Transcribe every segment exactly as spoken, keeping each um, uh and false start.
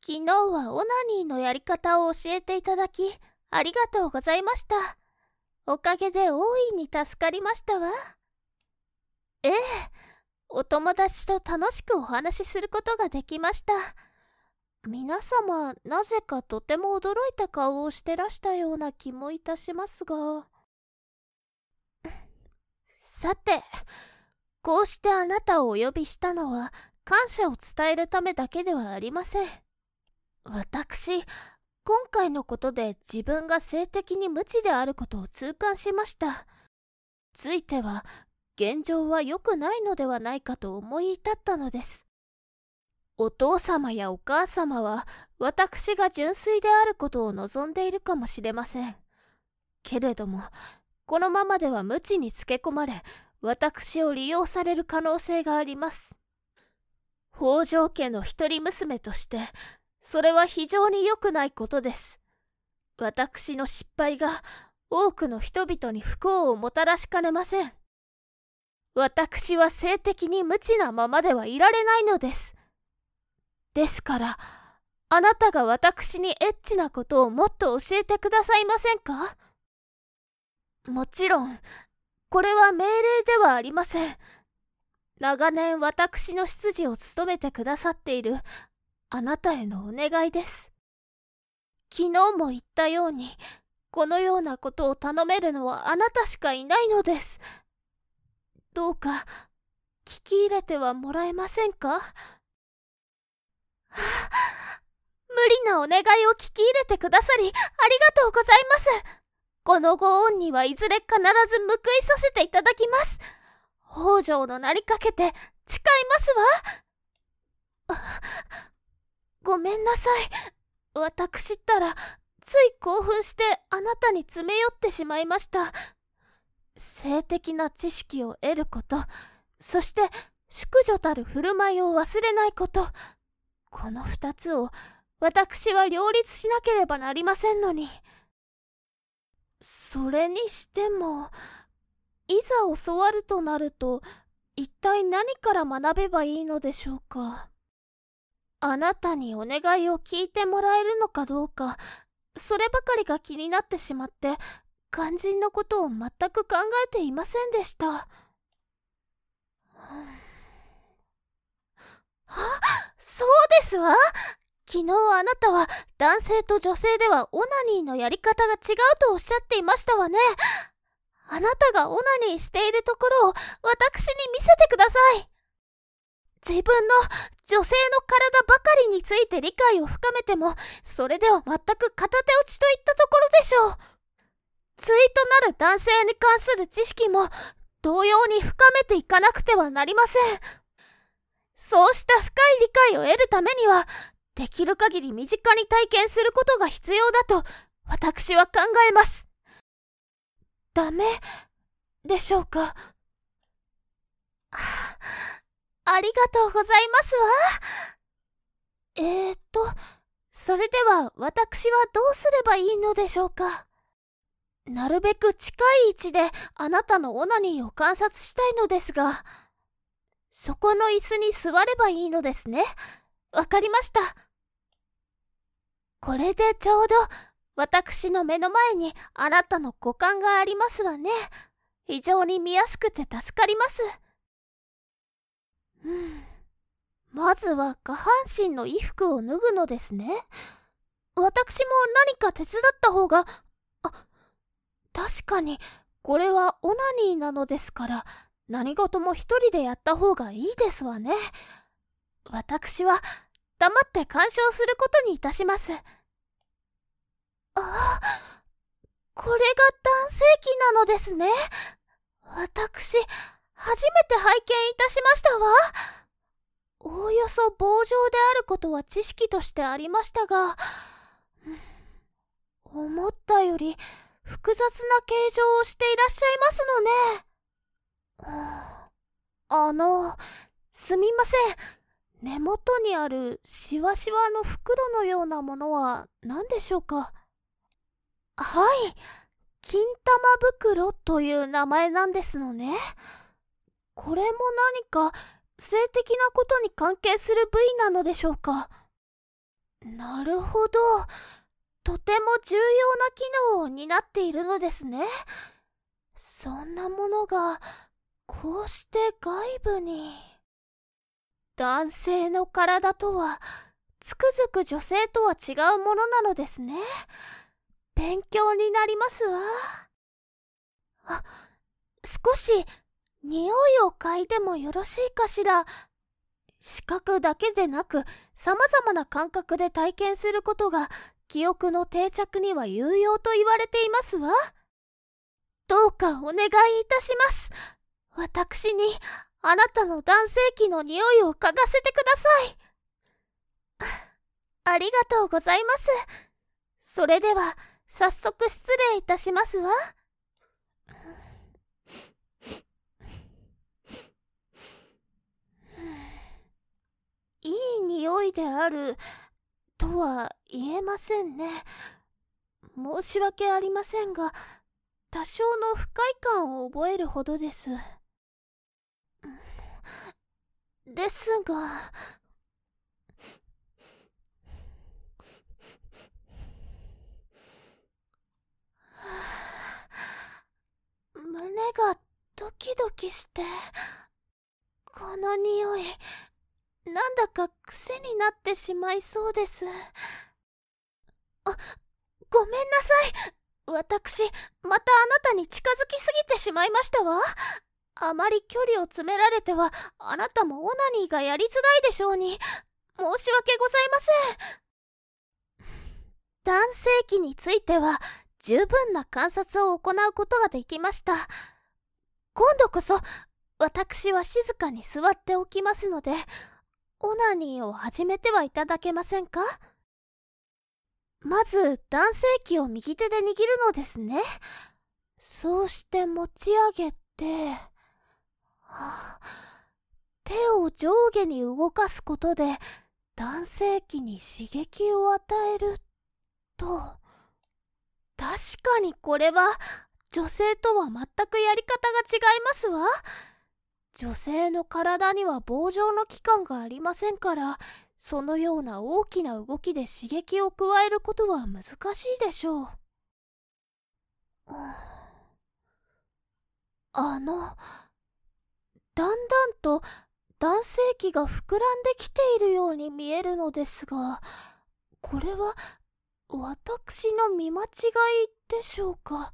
昨日はオナニーのやり方を教えていただき、ありがとうございました。おかげで大いに助かりましたわ。ええ、お友達と楽しくお話しすることができました。皆様、なぜかとても驚いた顔をしてらしたような気もいたしますが。さて、こうしてあなたをお呼びしたのは、感謝を伝えるためだけではありません。私、今回のことで自分が性的に無知であることを痛感しました。ついては、現状は良くないのではないかと思い至ったのです。お父様やお母様は、私が純粋であることを望んでいるかもしれません。けれども、このままでは無知につけ込まれ、私を利用される可能性があります。北条家の一人娘として、それは非常に良くないことです。私の失敗が多くの人々に不幸をもたらしかねません。私は性的に無知なままではいられないのです。ですから、あなたが私にエッチなことをもっと教えてくださいませんか？もちろん、これは命令ではありません。長年私の執事を務めてくださっているあなたへのお願いです。昨日も言ったように、このようなことを頼めるのはあなたしかいないのです。どうか、聞き入れてはもらえませんか？はあ、無理なお願いを聞き入れてくださり、ありがとうございます。このご恩にはいずれ必ず報いさせていただきます。北条のなりかけて誓いますわ。ごめんなさい。私ったらつい興奮してあなたに詰め寄ってしまいました。性的な知識を得ること、そして淑女たる振る舞いを忘れないこと、この二つを私は両立しなければなりませんのに。それにしても、いざ教わるとなると、一体何から学べばいいのでしょうか。あなたにお願いを聞いてもらえるのかどうか、そればかりが気になってしまって、肝心のことを全く考えていませんでした。はあ、そうですわ。昨日あなたは男性と女性ではオナニーのやり方が違うとおっしゃっていましたわね。あなたがオナニーしているところを私に見せてください。自分の女性の体ばかりについて理解を深めても、それでは全く片手落ちといったところでしょう。対となる男性に関する知識も同様に深めていかなくてはなりません。そうした深い理解を得るためには、できる限り身近に体験することが必要だと私は考えます。ダメでしょうか。あ、ありがとうございますわ。えーと、それでは私はどうすればいいのでしょうか。なるべく近い位置であなたのオナニーを観察したいのですが、そこの椅子に座ればいいのですね。わかりました。これでちょうど私の目の前にあなたの股間がありますわね。非常に見やすくて助かります。うん。まずは下半身の衣服を脱ぐのですね。私も何か手伝った方が、あ、確かにこれはオナニーなのですから、何事も一人でやった方がいいですわね。私は黙って鑑賞することにいたします。あ、これが男性器なのですね。私、初めて拝見いたしましたわ。おおよそ棒状であることは知識としてありましたが、思ったより複雑な形状をしていらっしゃいますのね。あの、すみません。根元にあるしわしわの袋のようなものは何でしょうか。はい、金玉袋という名前なんですのね。これも何か性的なことに関係する部位なのでしょうか。 なるほど。とても重要な機能を担っているのですね。そんなものがこうして外部に。男性の体とはつくづく女性とは違うものなのですね。勉強になりますわ。あ、少し匂いを嗅いでもよろしいかしら。視覚だけでなくさまざまな感覚で体験することが記憶の定着には有用と言われていますわ。どうかお願いいたします。私にあなたの男性器の匂いを嗅がせてください。ありがとうございます。それでは早速失礼いたしますわ。いい匂いであるとは言えませんね。申し訳ありませんが、多少の不快感を覚えるほどです。ですが、胸がドキドキして、この匂い、なんだか癖になってしまいそうです。あ、ごめんなさい。私、またあなたに近づきすぎてしまいましたわ。あまり距離を詰められては、あなたもオナニーがやりづらいでしょうに。申し訳ございません。男性器については、十分な観察を行うことができました。今度こそ、私は静かに座っておきますので、オナニーを始めてはいただけませんか？まず男性器を右手で握るのですね。そうして持ち上げて、はあ、手を上下に動かすことで男性器に刺激を与えると。確かにこれは女性とは全くやり方が違いますわ。女性の体には棒状の器官がありませんから、そのような大きな動きで刺激を加えることは難しいでしょう。あの、だんだんと男性器が膨らんできているように見えるのですが、これは私の見間違いでしょうか。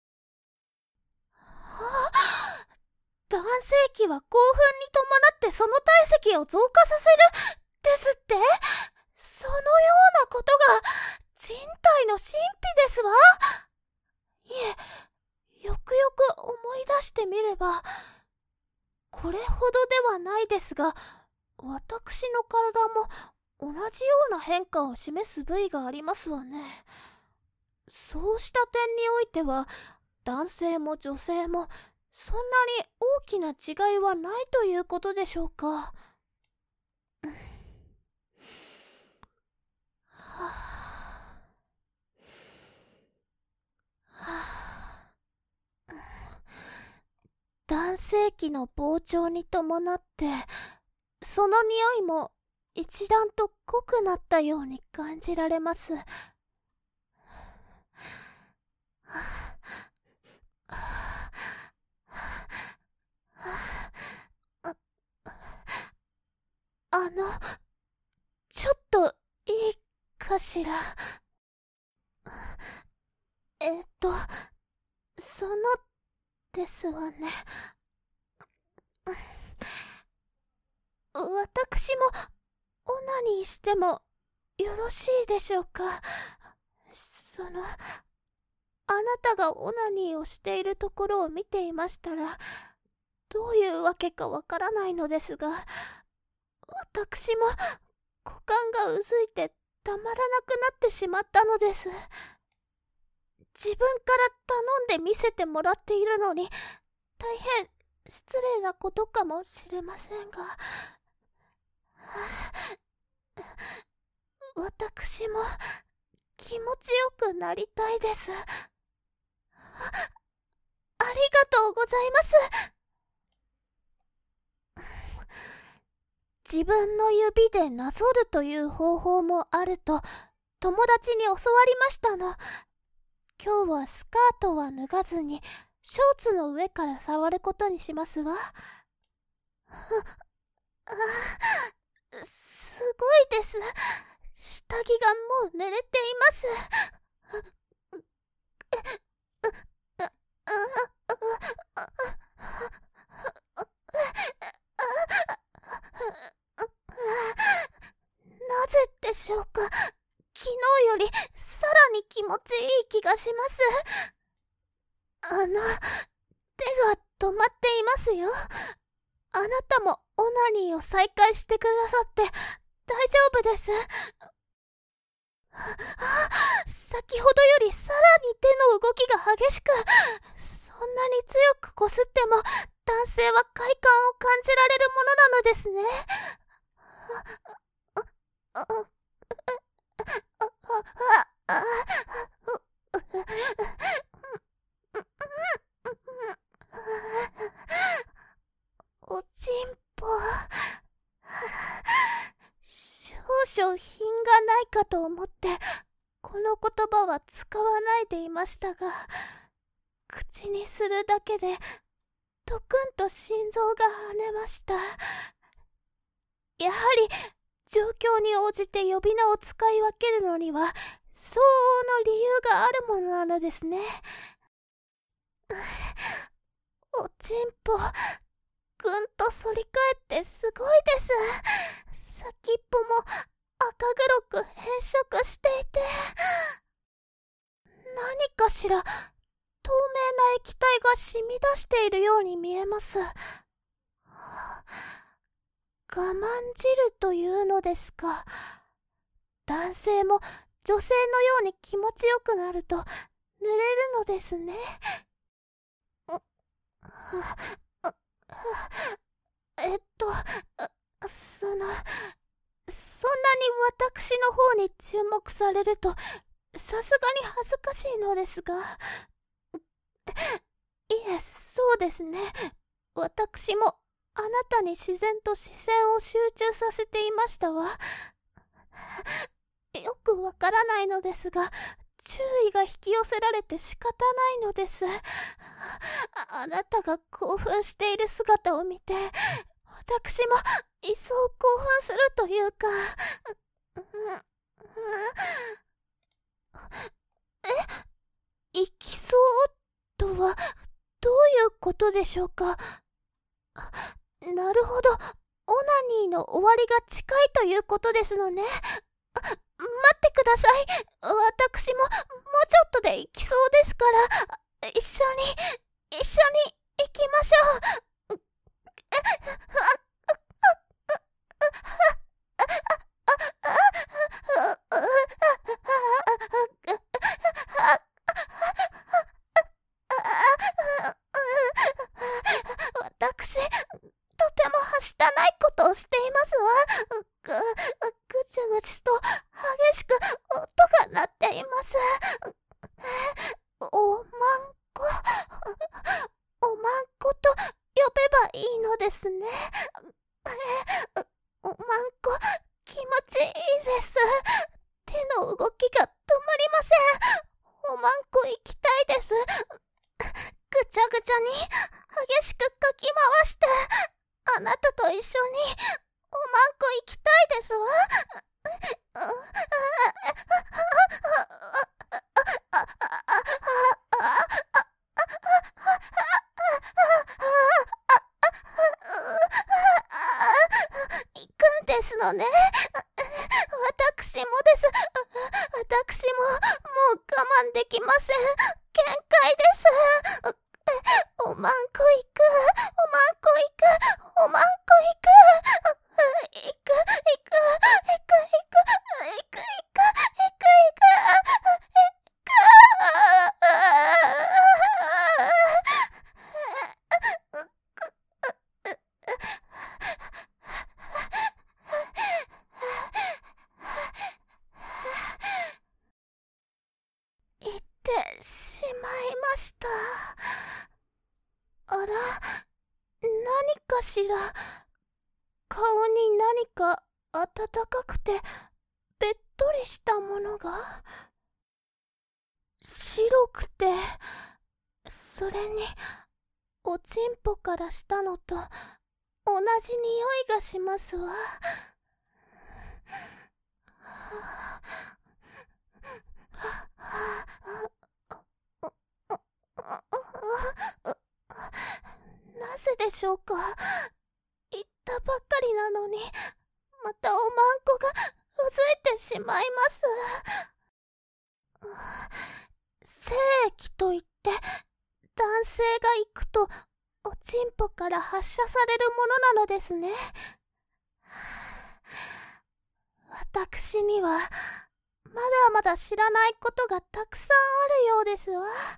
あ、男性器は興奮に伴ってその体積を増加させるですって。そのようなことが人体の神秘ですわ。いえ、よくよく思い出してみれば、これほどではないですが、私の体も同じような変化を示す部位がありますわね。そうした点においては、男性も女性もそんなに大きな違いはないということでしょうか。男性器の膨張に伴ってその匂いも一段と濃くなったように感じられます。あ、あの、ちょっといいかしら。えっと、そのですわね。私もオナニーしてもよろしいでしょうか。その、あなたがオナニーをしているところを見ていましたら、どういうわけかわからないのですが、私も股間がうずいてたまらなくなってしまったのです。自分から頼んで見せてもらっているのに、大変失礼なことかもしれませんが、私も気持ちよくなりたいです。あ、ありがとうございます。 自分の指でなぞるという方法もあると友達に教わりましたの。今日はスカートは脱がずにショーツの上から触ることにしますわ。あ、すごいです。下着がもう濡れています。なぜでしょうか。昨日よりさらに気持ちいい気がします。あの、手が止まっていますよ。あなたもオナニーを再開してくださって大丈夫です。先ほどよりさらに手の動きが激しく、そんなに強くこすっても男性は快感を感じられるものなのですね。おちんぽ、少々品がないかと思ってこの言葉は使わないでいましたが、口にするだけでドクンと心臓が跳ねました。やはり状況に応じて呼び名を使い分けるのには相応の理由があるものなのですね。おちんぽ、ぐんと反り返ってすごいです。先っぽも赤黒く変色していて、何かしら透明な液体が染み出しているように見えます。我慢汁というのですか。男性も女性のように気持ちよくなると濡れるのですね。えっとそのそんなに私の方に注目されるとさすがに恥ずかしいのですが、いえ、そうですね。私もあなたに自然と視線を集中させていましたわ。よくわからないのですが、注意が引き寄せられて仕方ないのです。あ、あなたが興奮している姿を見て、私も一層興奮するというか。え、行きそうとはどういうことでしょうか。なるほど、オナニーの終わりが近いということですのね。待ってください。私ももうちょっとで行きそうですから、一緒に一緒に行きましょう。私、とてもはしたないことをしていますわ。ぐ、ぐちゅぐちゅと激しく音が鳴っています。おまんこ、おまんこと呼べばいいのですね。おまんこ、気持ちいいです。手の動きが止まりません。おまんこ行きたいです。ぐちゃぐちゃに激しくかき回して、あなたと一緒におまんこ行きたいですわ。行くんですのね。私もです。私ももう我慢できません。限界です。おまんこ行く、おまんこ行く、おまんこ行く、行く、行く、行く、行く、行く、行く、行く、行く、行ってしまいました。あら、何かしら。 顔に何か暖かくてべっとりしたものが、白くて、それにおちんぽからしたのと同じ匂いがしますわ。なぜでしょうか。言ったばっかりなのに、またおまんこがうずいてしまいます。精液といって男性が行くとおちんぽから発射されるものなのですね。私にはまだまだ知らないことがたくさんあるようですわ。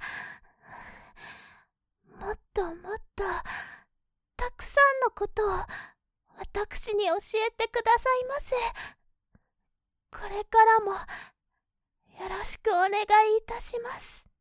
もっともっとたくさんのことを私に教えてくださいませ。これからもよろしくお願いいたします。